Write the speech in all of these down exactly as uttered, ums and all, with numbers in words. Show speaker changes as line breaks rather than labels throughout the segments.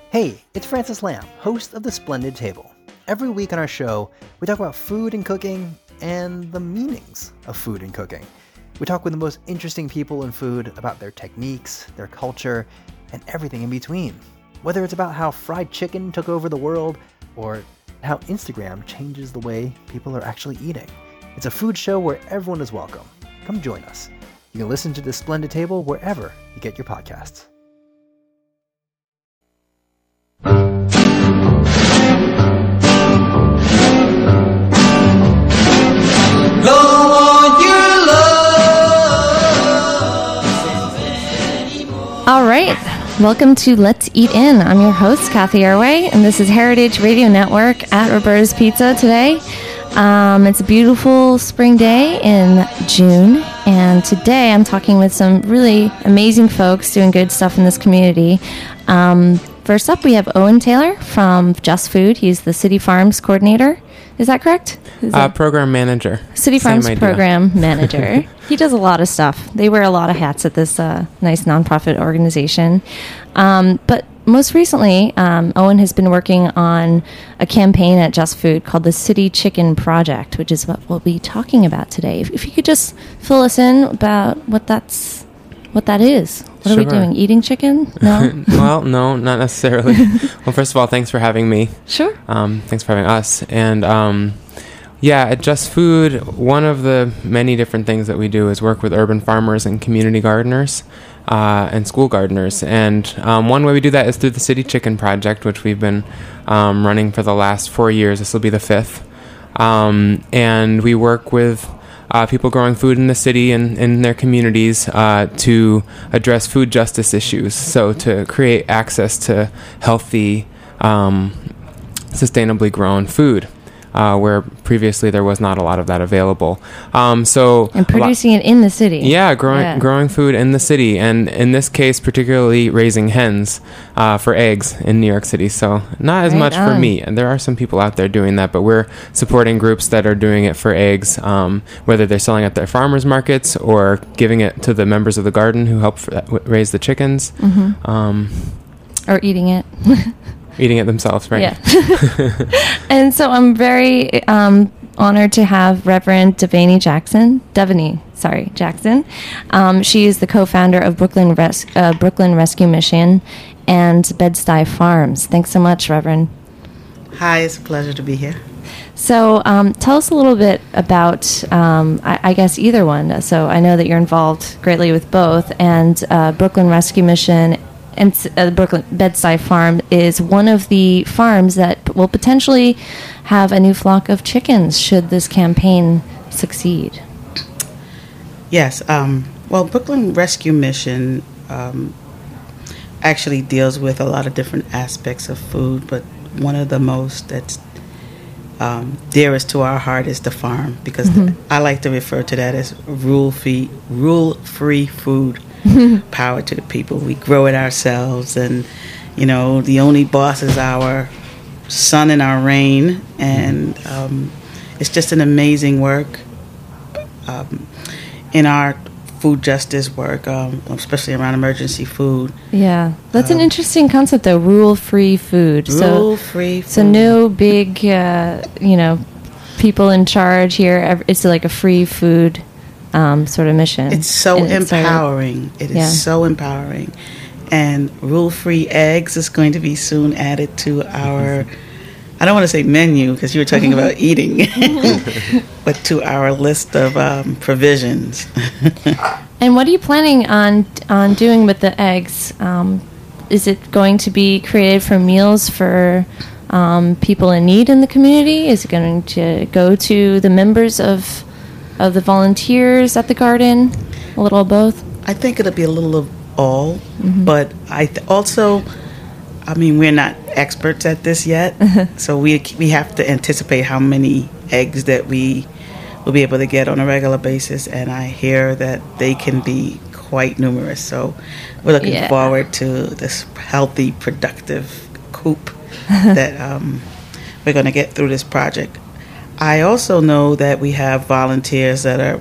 Hey, it's Francis Lamb, host of The Splendid Table. Every week on our show, we talk about food and cooking and the meanings of food and cooking. We talk with the most interesting people in food about their techniques, their culture, and everything in between. Whether it's about how fried chicken took over the world or how Instagram changes the way people are actually eating. It's a food show where everyone is welcome. Come join us. You can listen to The Splendid Table wherever you get your podcasts.
All right, welcome to Let's Eat In. I'm your host, Kathy Airway, and this is Heritage Radio Network at Roberta's Pizza today. Um, it's a beautiful spring day in June, and today I'm talking with some really amazing folks doing good stuff in this community. Um, first up, we have Owen Taylor from Just Food. He's the City Farms coordinator. Is that correct? Is
uh, program manager.
City Farms program manager. He does a lot of stuff. They wear a lot of hats at this uh, nice nonprofit organization. Um, but most recently, um, Owen has been working on a campaign at Just Food called the City Chicken Project, which is what we'll be talking about today. If, if you could just fill us in about what that's, what that is. What
Sure.
are we doing? Eating chicken? No?
Well, no, not necessarily. Well, first of all, thanks for having me.
Sure.
Um, thanks for having us. And um, yeah, at Just Food, one of the many different things that we do is work with urban farmers and community gardeners uh, and school gardeners. And um, one way we do that is through the City Chicken Project, which we've been um, running for the last four years. This will be the fifth. Um, and we work with Uh, people growing food in the city and in their communities uh, to address food justice issues. So to create access to healthy, um, sustainably grown food, uh, where previously there was not a lot of that available. Um, so
And producing it in the city.
Yeah, growing
Yeah.
growing food in the city, and in this case, particularly raising hens uh, for eggs in New York City. So not as
Right
much for
on.
meat, and there are some people out there doing that, but we're supporting groups that are doing it for eggs, um, whether they're selling at their farmers markets or giving it to the members of the garden who help f- w- raise the chickens,
Mm-hmm.
um,
Or eating it.
eating it themselves, right?
Yeah. And so I'm very um, honored to have Reverend Devaney Jackson, Devaney, sorry, Jackson. Um, she is the co-founder of Brooklyn Res- uh, Brooklyn Rescue Mission and Bed-Stuy Farms. Thanks so much, Reverend.
Hi, it's a pleasure to be here.
So um, tell us a little bit about, um, I, I guess, either one. So I know that you're involved greatly with both, and uh, Brooklyn Rescue Mission and uh, Brooklyn Bed-Stuy Farm is one of the farms that p- will potentially have a new flock of chickens should this campaign succeed.
Yes, um, well, Brooklyn Rescue Mission um, actually deals with a lot of different aspects of food, but one of the most that's um, dearest to our heart is the farm, because
Mm-hmm.
the, I like to refer to that as rule-free, rule-free food. Power to the people. We grow it ourselves, and you know, the only boss is our sun and our rain, and um, it's just an amazing work um, in our food justice work, um, especially around emergency food.
Yeah, that's
Um,
an interesting concept, though. Rule-free food.
Rule-free
So, so
food.
no big, uh, you know, people in charge here. Ev- It's like a free food um, sort of mission.
It's so
And it's, uh,
empowering. It is
yeah.
so empowering. And rule-free eggs is going to be soon added to our, I don't want to say menu because you were talking about eating, but to our list of um, provisions.
And what are you planning on on doing with the eggs? Um, is it going to be created for meals for um, people in need in the community? Is it going to go to the members of of the volunteers at the garden? A little of both?
I think it'll be a little of all, but I th- also, I mean, we're not experts at this yet, so we we have to anticipate how many eggs that we will be able to get on a regular basis, and I hear that they can be quite numerous. So we're looking
Yeah.
forward to this healthy, productive coop that um, we're going to get through this project. I also know that we have volunteers that are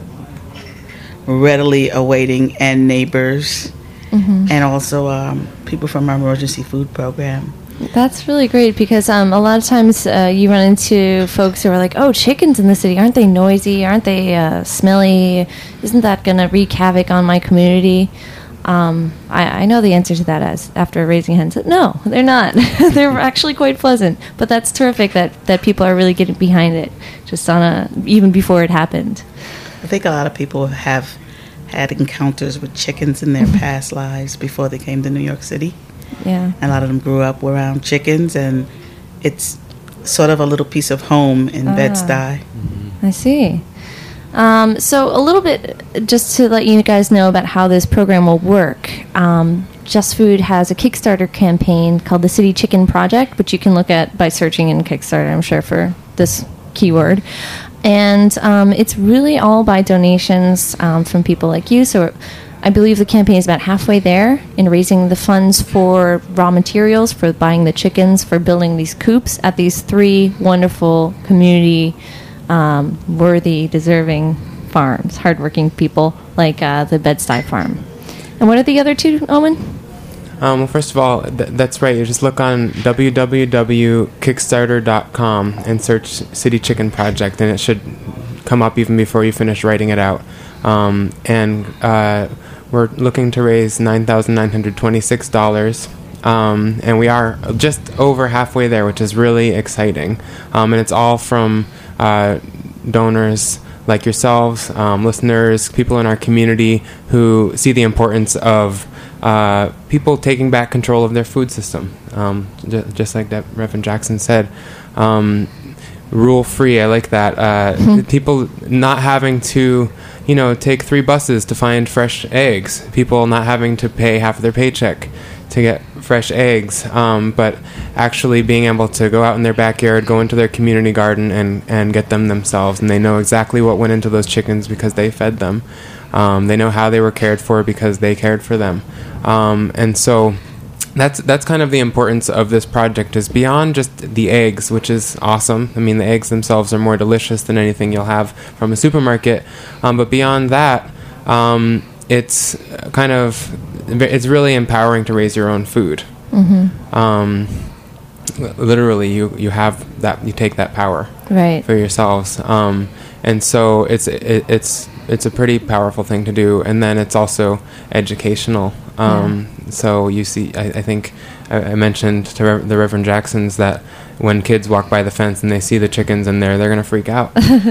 readily awaiting, and neighbors,
Mm-hmm.
and also um, people from our emergency food program.
That's really great because um, a lot of times uh, you run into folks who are like, oh, chickens in the city, aren't they noisy? Aren't they uh, smelly? Isn't that going to wreak havoc on my community? Um, I, I know the answer to that as after raising hens. No, they're not. They're actually quite pleasant. But that's terrific that, that people are really getting behind it just on a even before it happened.
I think a lot of people have had encounters with chickens in their past lives before they came to New York City.
Yeah.
And a lot of them grew up around chickens, and it's sort of a little piece of home in
Ah.
Bed-Stuy.
I see. Um, so a little bit, just to let you guys know about how this program will work. Um, Just Food has a Kickstarter campaign called the City Chicken Project, which you can look at by searching in Kickstarter, I'm sure, for this keyword. And um, it's really all by donations um, from people like you. So I believe the campaign is about halfway there in raising the funds for raw materials, for buying the chickens, for building these coops at these three wonderful community um, worthy, deserving farms, hardworking people like uh, the Bed-Stuy farm. And what are the other two, Owen?
Um, well, first of all, th- that's right. You just look on w w w dot kickstarter dot com and search City Chicken Project, and it should come up even before you finish writing it out. Um, and uh, we're looking to raise nine thousand nine hundred twenty-six dollars. Um, and we are just over halfway there, which is really exciting. Um, and it's all from uh, donors like yourselves, um, listeners, people in our community who see the importance of uh, people taking back control of their food system. Um, j- just like that Reverend Jackson said, um, rule free. I like that. Uh, mm-hmm. People not having to, you know, take three buses to find fresh eggs. People not having to pay half of their paycheck to get fresh eggs, um, but actually being able to go out in their backyard, go into their community garden and, and get them themselves. And they know exactly what went into those chickens because they fed them. Um, they know how they were cared for because they cared for them. Um, and so that's that's kind of the importance of this project, is beyond just the eggs, which is awesome. I mean, the eggs themselves are more delicious than anything you'll have from a supermarket. Um, but beyond that, um, it's kind of, it's really empowering to raise your own food. Mm-hmm. Um, literally, you, you have that, you take that power
right.
for yourselves. Um, and so it's it, it's it's a pretty powerful thing to do. And then it's also educational. Um, yeah. So you see, I, I think I, I mentioned to Re- the Reverend Jacksons that when kids walk by the fence and they see the chickens in there, they're going to freak out.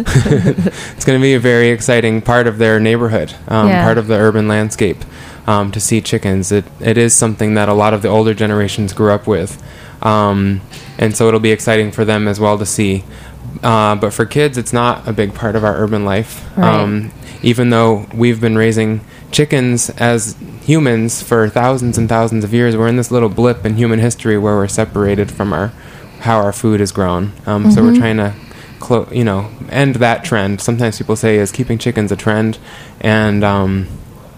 It's going to be a very exciting part of their neighborhood, um, yeah. part of the urban landscape, um, to see chickens. It it is something that a lot of the older generations grew up with. Um, and so it'll be exciting for them as well to see. Uh, but for kids, it's not a big part of our urban life.
Right.
Um, even though we've been raising chickens as humans for thousands and thousands of years, we're in this little blip in human history where we're separated from our how our food is grown. Um, mm-hmm. So we're trying to, clo- you know, end that trend. Sometimes people say, is keeping chickens a trend? And um,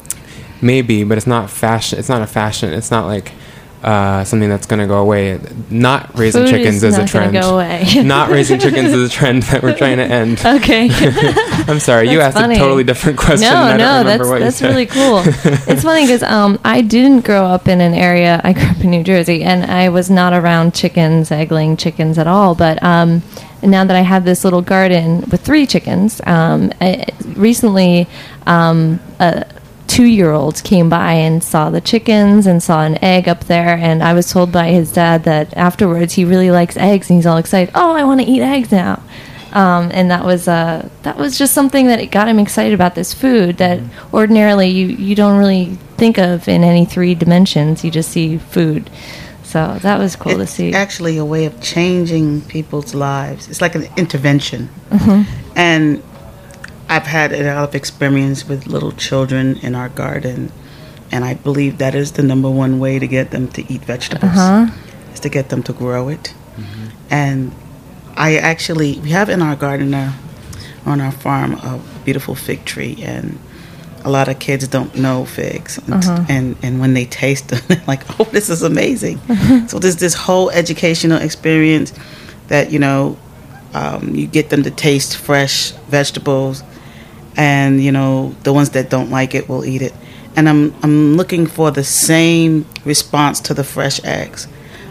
maybe, but it's not fashion. It's not a fashion. It's not like uh, something that's going to go away. Not raising
Food
chickens
is
is a trend.
Go away.
Not raising chickens is a trend that we're trying to end.
Okay.
I'm sorry, you
That's
asked
funny.
a totally different question.
No,
and I
no,
don't remember
that's
what
that's
you said.
really cool. It's funny because um, I didn't grow up in an area. I grew up in New Jersey, and I was not around chickens, egg-laying chickens at all. But um, now that I have this little garden with three chickens, um, I, recently um, a two-year-old came by and saw the chickens and saw an egg up there, and I was told by his dad that afterwards he really likes eggs, and he's all excited. Oh, I want to eat eggs now. Um, and that was uh, that was just something that got him excited about this food that ordinarily you, you don't really think of in any three dimensions. You just see food. So that was cool
it's
to see.
It's actually a way of changing people's lives. It's like an intervention.
Mm-hmm.
And I've had a lot of experience with little children in our garden, and I believe that is the number one way to get them to eat vegetables,
uh-huh.
is to get them to grow it. Mm-hmm. And I actually, we have in our garden uh, on our farm a beautiful fig tree, and a lot of kids don't know figs. And,
uh-huh.
and, and when they taste them, they're like, oh, this is amazing. Uh-huh. So there's this whole educational experience that, you know, um, you get them to taste fresh vegetables, and, you know, the ones that don't like it will eat it. And I'm I'm looking for the same response to the fresh eggs.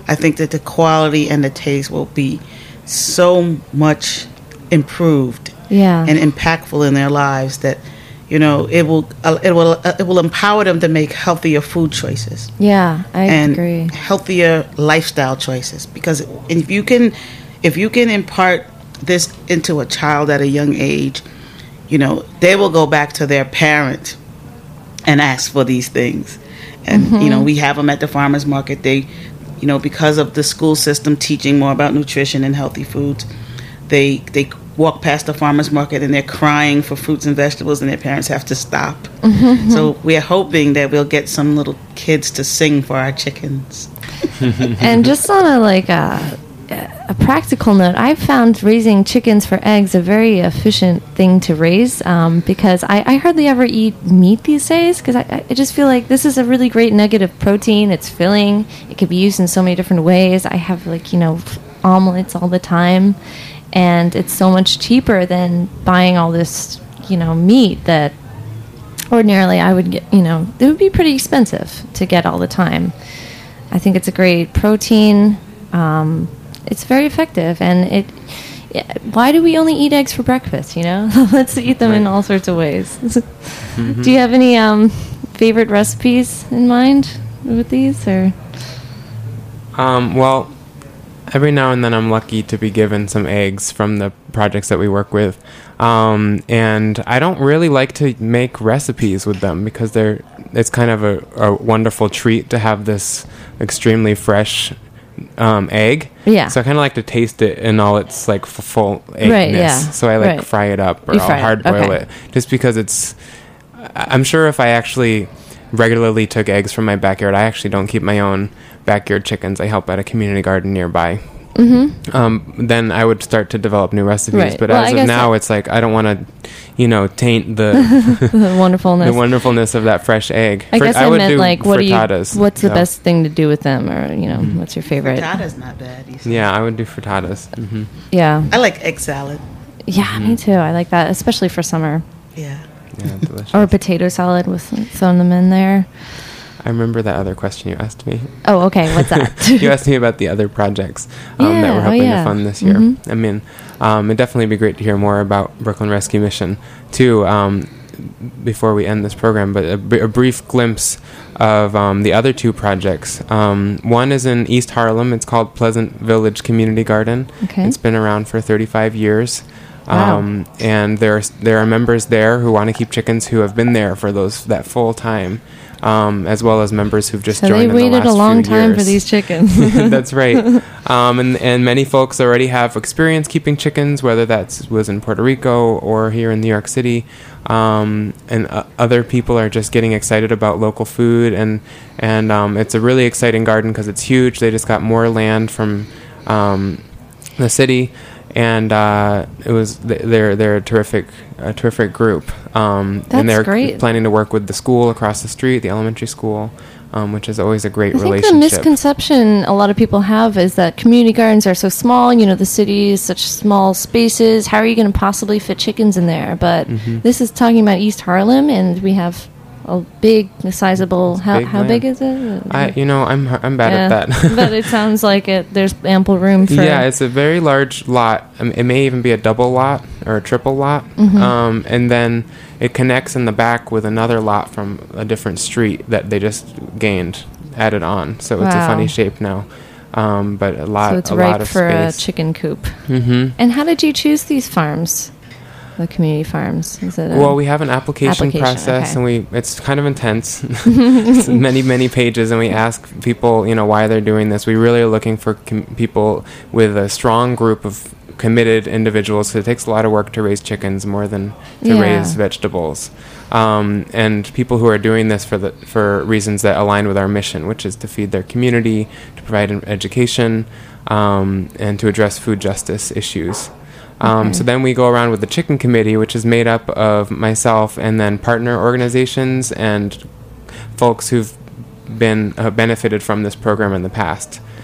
I think that the quality and the taste will be so much improved
Yeah.
and impactful in their lives that, you know, it will uh, it will uh, it will empower them to make healthier food choices
Yeah, I
and
agree.
healthier lifestyle choices. Because if you can, if you can impart this into a child at a young age, you know, they will go back to their parent and ask for these things. And
Mm-hmm.
you know, we have them at the farmers market. They, you know, because of the school system teaching more about nutrition and healthy foods, they they walk past the farmers market and they're crying for fruits and vegetables, and their parents have to stop.
Mm-hmm.
So we're hoping that we'll get some little kids to sing for our chickens.
And just on a like a, a practical note, I've found raising chickens for eggs a very efficient thing to raise, um, because I, I hardly ever eat meat these days, because I, I just feel like this is a really great nugget of protein. It's filling. It could be used in so many different ways. I have like, you know, omelets all the time, and it's so much cheaper than buying all this, you know, meat that ordinarily I would get, you know, it would be pretty expensive to get all the time. I think it's a great protein. Um, it's very effective, and it. Yeah, why do we only eat eggs for breakfast? You know, let's eat them in
Right.
all sorts of ways.
Mm-hmm.
Do you have any um, favorite recipes in mind with these, or?
Um, well, every now and then I'm lucky to be given some eggs from the projects that we work with. Um, and I don't really like to make recipes with them because they're it's kind of a, a wonderful treat to have this extremely fresh um, egg.
Yeah.
So I kind of like to taste it in all its like f- full eggness.
Right, yeah.
So I like
Right.
fry it up or
You
I'll
fry it,
hard boil
okay.
it just because it's. I- I'm sure if I actually regularly took eggs from my backyard, I actually don't keep my own backyard chickens. I help at a community garden nearby.
Mm-hmm.
Um, then I would start to develop new recipes.
Right.
But
Well, I
as of
guess
now,
that-
it's like I don't want to, you know, taint the
The wonderfulness.
the wonderfulness of that fresh egg.
I
Fri-
guess I,
would
meant
do
like, what do you?
frittatas,
What's the
so.
best thing to do with them, or you know, what's your favorite?
Frittata's not bad. You said.
Yeah, I would do frittatas. hmm
Yeah,
I like egg salad.
yeah, me too. I like that, especially for summer.
Yeah.
Yeah, delicious.
Or a potato salad with some of them in there.
I remember that other question you asked me.
Oh, okay. What's that?
You asked me about the other projects um, that
Yeah,
we're
oh,
hoping
yeah.
to fund this year.
Mhm.
I mean, um, it'd definitely be great to hear more about Brooklyn Rescue Mission, too, um, before we end this program. But a, br- a brief glimpse of um, the other two projects. Um, one is in East Harlem. It's called Pleasant Village Community Garden.
Okay.
It's been around for thirty-five years.
Wow.
Um, and there are, there are members there who want to keep chickens who have been there for those that full time, um, as well as members who've just
So
joined
they
in the
waited
last
a long
few
time for
years.
these chickens.
That's right. Um, and, and many folks already have experience keeping chickens, whether that was in Puerto Rico or here in New York City. Um, and uh, other people are just getting excited about local food. And, and um, it's a really exciting garden because it's huge. They just got more land from um, the city. And uh, it was th- they're they're a terrific a terrific group, um,
That's
and they're
great.
planning to work with the school across the street, the elementary school, um, which is always a great
I think the
relationship.
misconception a lot of people have is that community gardens are so small. You know, the city is such small spaces. How are you going to possibly fit chickens in there? But
Mm-hmm.
this is talking about East Harlem, and we have a big, sizable. How
big
how
land.
big is it?
I, you know, I'm I'm bad
Yeah.
at that.
But it sounds like it. There's ample room for.
Yeah, it's a very large lot. Um, it may even be a double lot or a triple lot.
Mm-hmm.
Um, and then it connects in the back with another lot from a different street that they just gained, added on. So it's a
Wow.
funny shape now. Um, but a lot,
so it's
a
ripe
lot of
for a
space.
chicken coop.
Mm-hmm.
And how did you choose these farms? The community farms. Is it? A,
Well, we have an application,
Application,
process,
okay.
and we it's kind of intense. It's many many pages, and we ask people, you know, why they're doing this. We really are looking for com- people with a strong group of committed individuals. So it takes a lot of work to raise chickens, more than to
Yeah.
raise vegetables, um, and people who are doing this for the for reasons that align with our mission, which is to feed their community, to provide an education, um, and to address food justice issues. Um,
Okay.
So then we go around with the chicken committee, which is made up of myself and then partner organizations and folks who've been uh, benefited from this program in the past.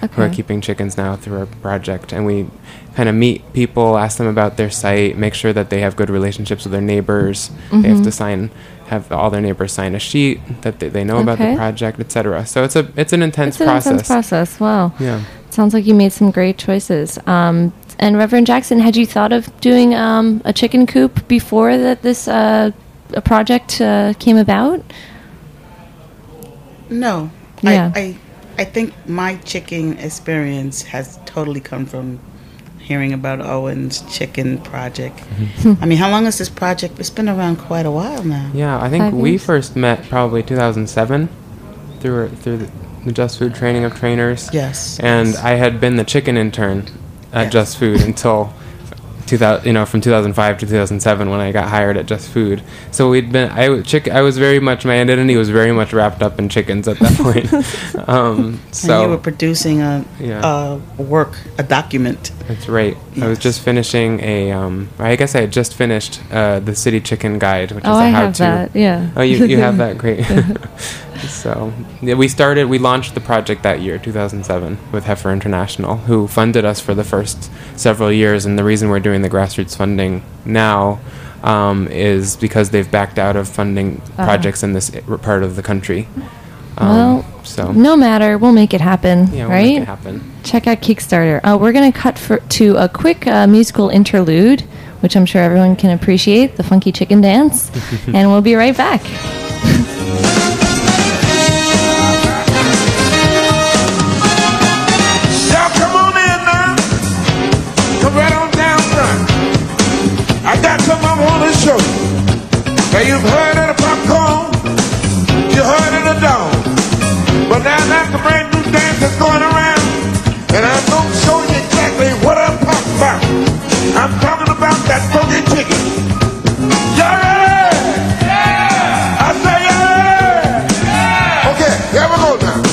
who are
Okay.
keeping chickens now through our project. And we kind of meet people, ask them about their site, make sure that they have good relationships with their neighbors. They have
Mhm.
to sign, have all their neighbors sign a sheet that they, they know about
Okay.
the project, et cetera. So it's a it's an intense
It's an
process.
intense process. Wow.
Yeah.
Sounds like you made some great choices. Um, and Reverend Jackson, had you thought of doing um, a chicken coop before that this uh, a project uh, came about?
No.
Yeah.
I, I I think my chicken experience has totally come from hearing about Owen's chicken project. I mean, how long is this project? It's been around quite a while now.
Yeah, I think
Five
we
years?
first met probably two thousand seven through through the, the Just Food training of trainers.
Yes.
And
yes.
I had been the chicken intern at
Yes.
Just Food until two thousand, you know, from two thousand five to two thousand seven when I got hired at Just Food. So we'd been, I w- chick, I was very much, my identity was very much wrapped up in chickens at that point. um, so
and you were producing a,
Yeah.
a work, a document.
That's right. I was
Yes.
just finishing a, um, I guess I had just finished uh, the City Chicken Guide, which
Oh,
is a
I
how-to.
have that. Yeah.
Oh, you, you have that? Great. So, yeah, we started, we launched the project that year, two thousand seven, with Heifer International, who funded us for the first several years. And the reason we're doing the grassroots funding now um, is because they've backed out of funding
Uh-huh.
projects in this i- part of the country. Um,
Well,
so,
No matter, we'll make it happen,
yeah, we'll
right?
make it happen.
Check out Kickstarter. Uh, we're going to cut for, to a quick uh, musical interlude, which I'm sure everyone can appreciate, the funky chicken dance, and we'll be right back.
Y'all come on in now. Come right on down front. I got something I want to show you. Now you've heard of the popcorn, you heard of the dog, but now that's a brand new dance that's going around, and I'm gonna show you exactly what I'm talking about. I'm talking about that funky chicken. Y'all ready? Yeah! I say yeah! Okay, here we go now.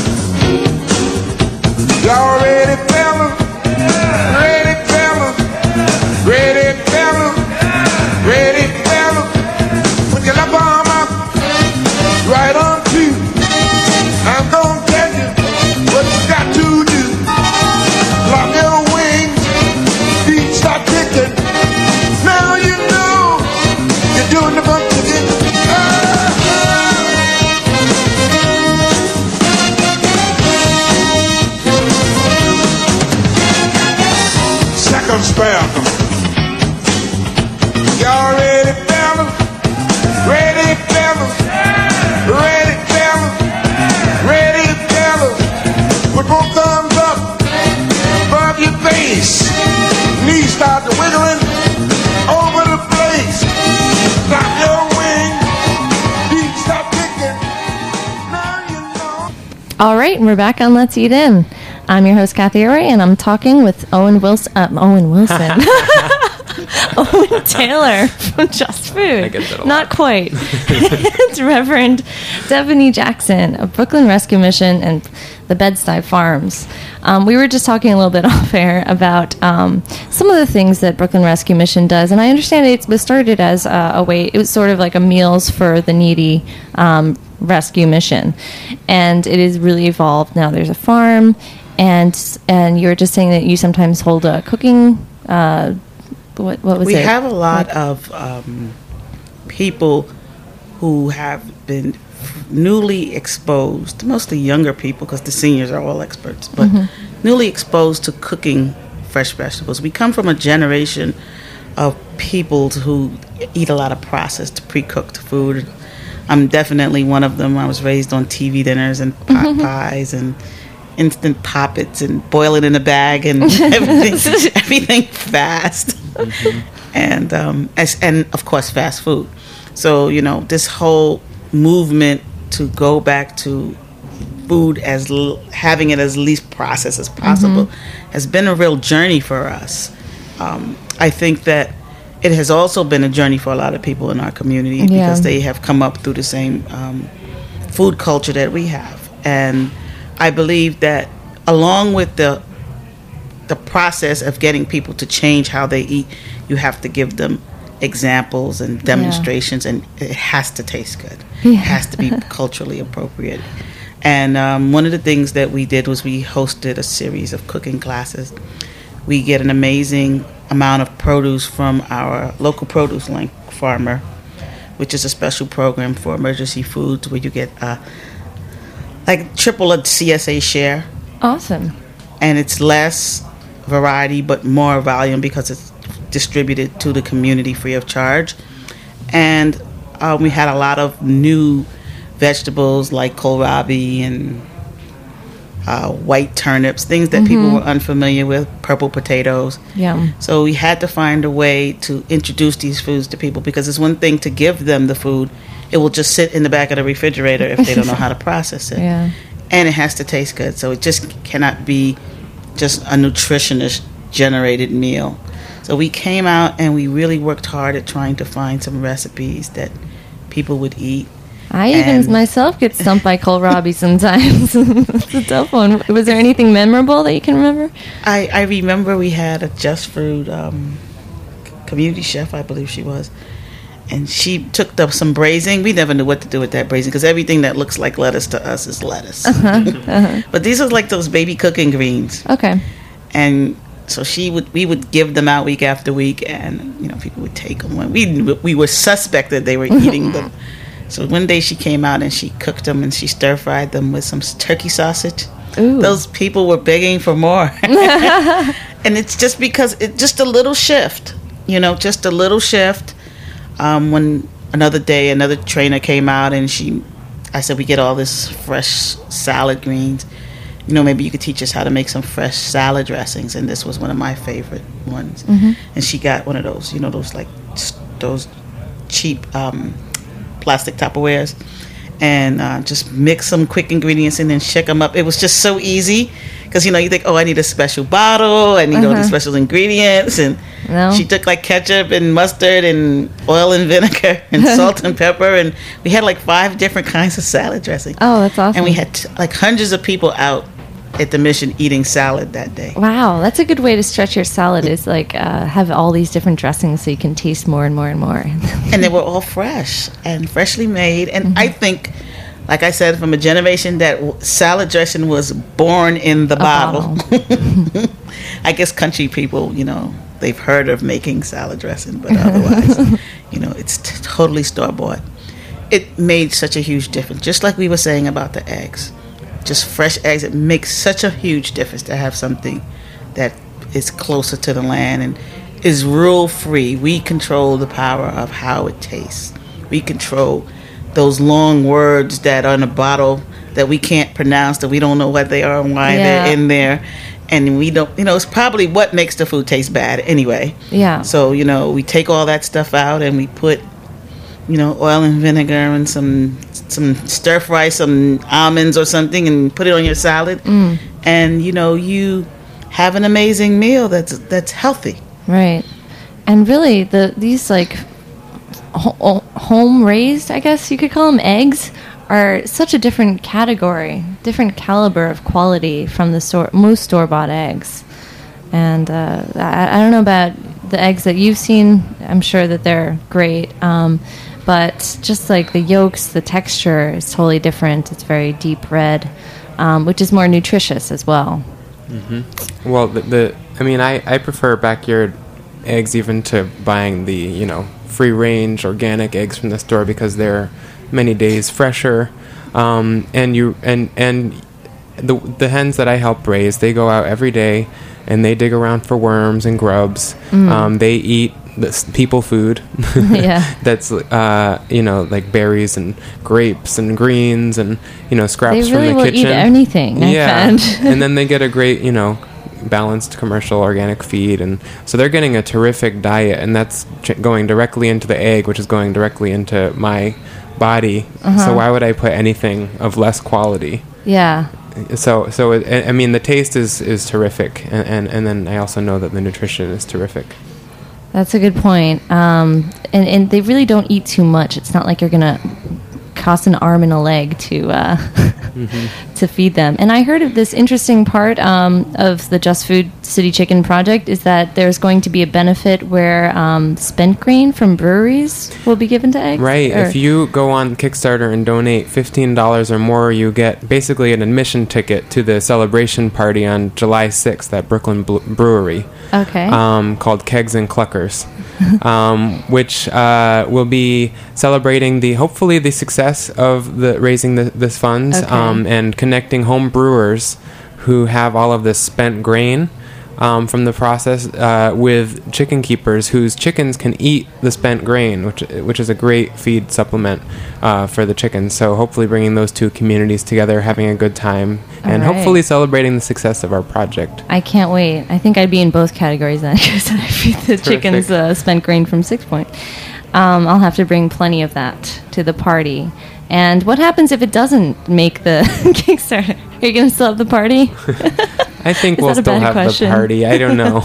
Y'all ready, fellas? Ready, fellas? Ready, fellas? Ready, fellas? Put your left arm up, right on cue. I'm gonna tell you what you got to do. Flop your wings, feet start kicking. Now you know you're doing the bump chicken. Second spell. Y'all ready, fellas? Ready, fellas? Ready, fellas? Ready, fellas? Put both thumbs up above your face. Knees start to wiggling over the place. Flop your wings. Feet stop kicking. Now you know.
All right, and we're back on Let's Eat In. I'm your host, Kathy Array, and I'm talking with Owen Wilson. Uh, Owen Wilson. Owen Taylor from Just Food.
I get that a lot.
Not quite. It's Reverend Stephanie Jackson of Brooklyn Rescue Mission and the Bed-Stuy Farms. Um, we were just talking a little bit off air about um, some of the things that Brooklyn Rescue Mission does, and I understand it was started as a, a way. It was sort of like a meals for the needy um, rescue mission, and it is really evolved. Now there's a farm, and and you were just saying that you sometimes hold a cooking. Uh, what what was
we
it?
have a lot
Like-
of um, people who have been newly exposed, mostly younger people, because the seniors are all experts, but
Mm-hmm.
newly exposed to cooking fresh vegetables. We come from a generation of people who eat a lot of processed, pre-cooked food. I'm definitely one of them. I was raised on T V dinners and pot
Mm-hmm.
pies and instant poppets and boil it in a bag and everything, everything fast, and um, as, and of course fast food. So you know this whole movement to go back to food as l- having it as least processed as possible has been a real journey for us. Um, I think that it has also been a journey for a lot of people in our community
Yeah.
because they have come up through the same um, food culture that we have, and I believe that along with the the process of getting people to change how they eat, you have to give them examples and demonstrations, and it has to taste good.
Yeah.
It has to be culturally appropriate. And um, one of the things that we did was we hosted a series of cooking classes. We get an amazing amount of produce from our local produce link farmer, which is a special program for emergency foods where you get uh, like triple a C S A share.
Awesome.
And it's less variety but more volume because it's distributed to the community free of charge. And uh, we had a lot of new vegetables like kohlrabi and uh, white turnips, things that mm-hmm. people were unfamiliar with, purple potatoes.
Yeah.
So we had to find a way to introduce these foods to people, because it's one thing to give them the food. It will just sit in the back of the refrigerator if they don't know how to process it.
Yeah.
And it has to taste good. So it just cannot be just a nutritionist generated meal. So we came out and we really worked hard at trying to find some recipes that people would eat.
I even myself get stumped by kohlrabi sometimes. It's a tough one. Was there anything memorable that you can remember?
I, I remember we had a Just Fruit um, community chef, I believe she was, and she took up some braising. We never knew what to do with that braising because everything that looks like lettuce to us is lettuce. Uh-huh, uh-huh. But these are like those baby cooking greens.
Okay.
And so she would, we would give them out week after week, and you know people would take them. When we we were suspect that they were eating them. So one day she came out and she cooked them and she stir fried them with some turkey sausage.
Ooh.
Those people were begging for more. And it's just because it just a little shift, you know, just a little shift. Um, when another day another trainer came out and she, I said, we get all this fresh salad greens. You know, maybe you could teach us how to make some fresh salad dressings. And this was one of my favorite ones. Mm-hmm. And she got one of those, you know, those like those cheap um, plastic Tupperwares, and uh, just mix some quick ingredients in and shake them up. It was just so easy because, you know, you think, oh, I need a special bottle, I need uh-huh. all these special ingredients. And
no.
she took like ketchup and mustard and oil and vinegar and salt and pepper. And we had like five different kinds of salad dressing.
Oh, that's awesome.
And we had t- like hundreds of people out at the mission eating salad that day.
Wow, that's a good way to stretch your salad, is like uh, have all these different dressings so you can taste more and more and more.
And they were all fresh and freshly made. And mm-hmm. I think, like I said, from a generation that salad dressing was born in the
a
bottle.
bottle.
I guess country people, you know, they've heard of making salad dressing, but otherwise, you know, it's t- totally store-bought. It made such a huge difference, just like we were saying about the eggs. Just fresh eggs, it makes such a huge difference to have something that is closer to the land and is rule free. We control the power of how it tastes. We control those long words that are in a bottle that we can't pronounce, that we don't know what they are and why
yeah.
they're in there. And we don't, you know, it's probably what makes the food taste bad anyway.
Yeah.
So, you know, we take all that stuff out and we put, you know, oil and vinegar and some some stir fry some almonds or something and put it on your salad, mm. and you know you have an amazing meal that's that's healthy.
Right, and really the these like ho- home raised, I guess you could call them, eggs are such a different category, different caliber of quality from the store most store bought eggs. And uh, I, I don't know about the eggs that you've seen. I'm sure that they're great. Um, But just like the yolks, the texture is totally different. It's very deep red, um, which is more nutritious as well.
Mm-hmm. Well, the, the I mean, I, I prefer backyard eggs even to buying the, you know, free-range organic eggs from the store, because they're many days fresher. Um, and you and and the the hens that I help raise, they go out every day and they dig around for worms and grubs. Mm. Um, they eat this people food.
Yeah.
That's uh, you know, like berries and grapes and greens and, you know, scraps
they really
from the
will
kitchen.
Eat anything.
Yeah.
And
then they get a great, you know, balanced commercial organic feed, and so they're getting a terrific diet, and that's ch- going directly into the egg, which is going directly into my body. Uh-huh. So why would I put anything of less quality?
Yeah.
So, so it, I mean, the taste is, is terrific, and, and, and then I also know that the nutrition is terrific.
That's a good point. Um, and, and they really don't eat too much. It's not like you're going to cost an arm and a leg to uh, mm-hmm. to feed them. And I heard of this interesting part um, of the Just Food City Chicken project is that there's going to be a benefit where um, spent grain from breweries will be given to eggs.
Right.
Or-
If you go on Kickstarter and donate fifteen dollars or more, you get basically an admission ticket to the celebration party on July sixth at Brooklyn Ble- Brewery.
Okay.
Um, called Kegs and Cluckers, um, which uh, will be celebrating the hopefully the success of the raising the, this funds
Okay.
um, and connecting home brewers who have all of this spent grain um, from the process uh, with chicken keepers whose chickens can eat the spent grain, which which is a great feed supplement uh, for the chickens. So hopefully bringing those two communities together, having a good time, and
All right.
hopefully celebrating the success of our project.
I can't wait. I think I'd be in both categories then because I feed the chickens uh, spent grain from Six Point. Um, I'll have to bring plenty of that to the party. And what happens if it doesn't make the Kickstarter? Are you going to still have the party?
I think
Is
we'll
that a
still
bad
have
question?
the party. I don't know.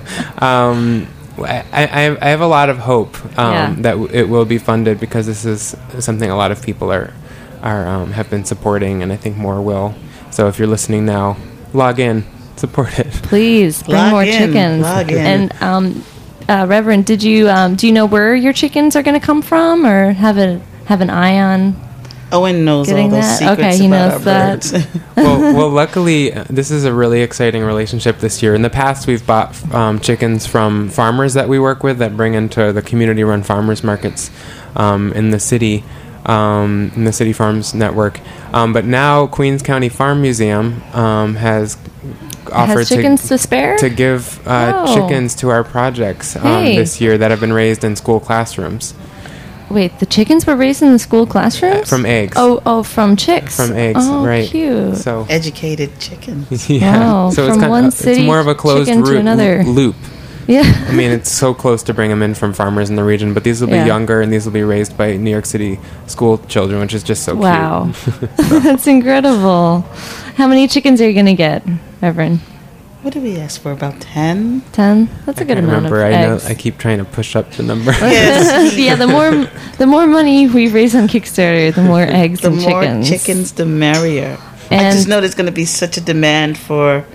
um, I, I, I have a lot of hope um,
Yeah.
that w- it will be funded because this is something a lot of people are are um, have been supporting, and I think more will. So if you're listening now, log in, support it.
Please bring
Log
more
in,
chickens.
log in.
And um, uh, Reverend, did you um, do you know where your chickens are going to come from, or have a have an eye on?
Owen knows
Getting
all those
that?
secrets
Okay, he
about
knows
our
that.
birds.
well, well, luckily, uh, this is a really exciting relationship this year. In the past, we've bought um, chickens from farmers that we work with that bring into the community-run farmers markets um, in the city, um, in the City Farms Network. Um, but now, Queens County Farm Museum um, has offered
Has chickens to,
to,
spare?
to give uh,
Oh.
chickens to our projects um,
Hey.
this year that have been raised in school classrooms
Wait, the chickens were raised in the school classrooms?
from eggs.
Oh, oh, from chicks.
From eggs,
oh,
right?
Cute.
So.
Educated chickens.
Yeah,
Wow,
so
from
it's kind
one
of,
city
it's more of a closed
chicken to
root-
another.
loop.
Yeah.
I mean, it's so close to bring them in from farmers in the region, but these will be
Yeah.
younger and these will be raised by New York City school children, which is just so
Wow.
cute.
That's incredible. How many chickens are you going to get, Reverend?
What did we ask for? About ten?
Ten? That's a
I
good
can't
amount
remember.
of
I know.
eggs.
I keep trying to push up the number.
Yes.
yeah, the more the more money we raise on Kickstarter, the more eggs
The
and
more
chickens.
chickens, the merrier. I
And-
just know there's going to be such a demand for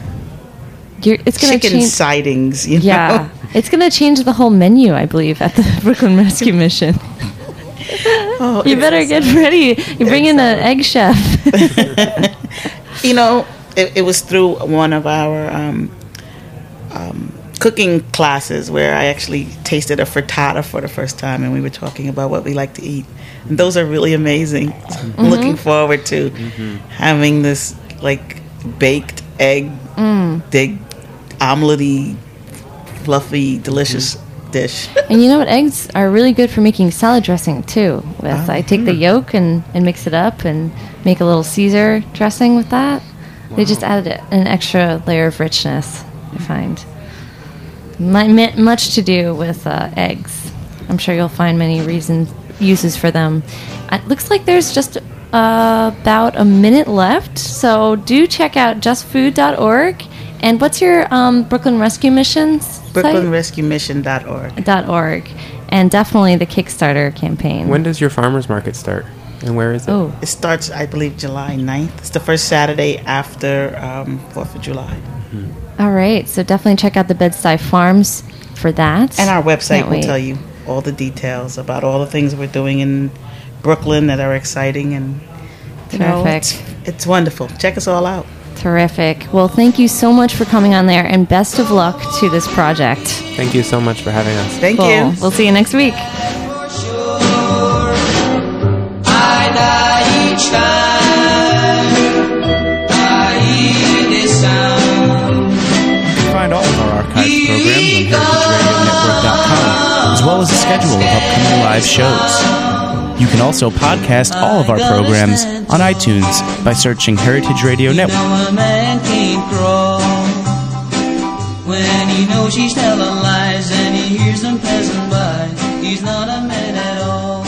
You're, it's going to
chicken
change.
sightings. You know?
Yeah, it's going to change the whole menu, I believe, at the Brooklyn Rescue Mission.
Oh,
You
it's
better get ready. You bring in an egg chef.
You know, it, it was through one of our um, um, cooking classes where I actually tasted a frittata for the first time, and we were talking about what we like to eat. And those are really amazing.
Mm-hmm.
I'm looking forward to having this like baked egg,
Mm.
big omelette-y, fluffy, delicious dish.
And you know what? Eggs are really good for making salad dressing too. With I take the yolk and, and mix it up and make a little Caesar dressing with that. They just added an extra layer of richness, I find. Mu- Much to do with uh, eggs. I'm sure you'll find many reasons uses for them. It looks like there's just uh, about a minute left, so do check out just food dot org. And what's your um, Brooklyn Rescue Missions site?
Brooklyn Rescue Mission dot org.
Dot org, and definitely the Kickstarter campaign.
When does your farmers market start, and where is it?
Oh,
It starts, I believe, July ninth. It's the first Saturday after um, fourth of July.
all right. So definitely check out the Bed-Stuy Farms for that.
And our website
Can't
will
wait.
tell you all the details about all the things we're doing in Brooklyn that are exciting, and you know,
Terrific.
it's, it's wonderful. Check us all out.
Terrific. Well, thank you so much for coming on there, and best of luck to this project.
Thank you so much for having us.
Thank
Cool.
you.
We'll see you next week.
I die each time I hear this sound.
You can find all of our archived programs on heritage radio network dot com, as well as a schedule of upcoming live shows. You can also podcast all of our programs on iTunes by searching Heritage Radio Network.
Now a man can't crawl when he knows he's telling lies and he hears them passing by. He's not a man at all.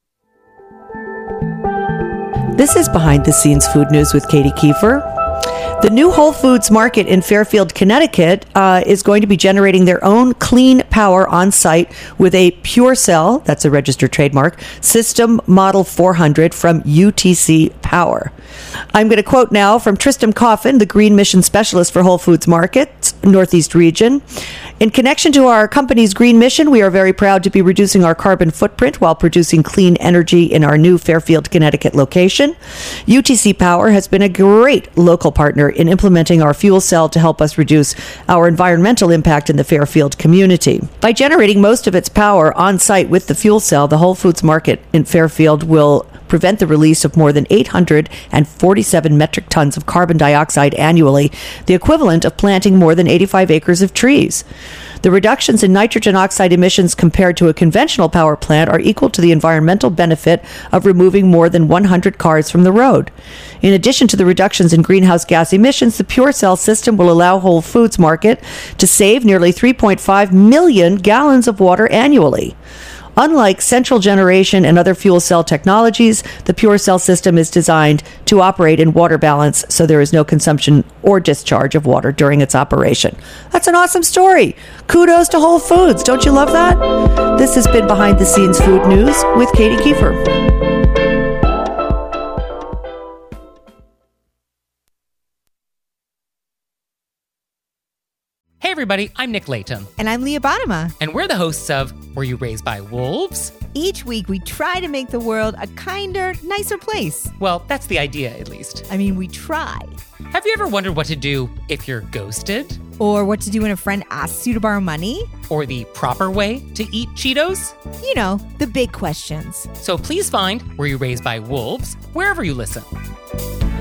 This is Behind the Scenes Food News with Katie Kiefer. The new Whole Foods Market in Fairfield, Connecticut uh, is going to be generating their own clean power on site with a PureCell, that's a registered trademark, System Model four hundred from U T C Power. I'm going to quote now from Tristan Coffin, the Green Mission Specialist for Whole Foods Market, Northeast Region. In connection to our company's green mission, we are very proud to be reducing our carbon footprint while producing clean energy in our new Fairfield, Connecticut location. U T C Power has been a great local partner in implementing our fuel cell to help us reduce our environmental impact in the Fairfield community. By generating most of its power on site with the fuel cell, the Whole Foods Market in Fairfield will prevent the release of more than eight hundred forty-seven metric tons of carbon dioxide annually, the equivalent of planting more than eighty-five acres of trees. The reductions in nitrogen oxide emissions compared to a conventional power plant are equal to the environmental benefit of removing more than one hundred cars from the road. In addition to the reductions in greenhouse gas emissions, the PureCell system will allow Whole Foods Market to save nearly three point five million gallons of water annually. Unlike central generation and other fuel cell technologies, the PureCell system is designed to operate in water balance, so there is no consumption or discharge of water during its operation. That's an awesome story. Kudos to Whole Foods. Don't you love that? This has been Behind the Scenes Food News with Katie Kiefer.
Hey everybody, I'm Nick Latham.
And I'm Leah Bottima.
And we're the hosts of Were You Raised by Wolves?
Each week we try to make the world a kinder, nicer place.
Well, that's the idea, at least.
I mean, we try.
Have you ever wondered what to do if you're ghosted?
Or what to do when a friend asks you to borrow money?
Or the proper way to eat Cheetos?
You know, the big questions.
So please find Were You Raised by Wolves wherever you listen.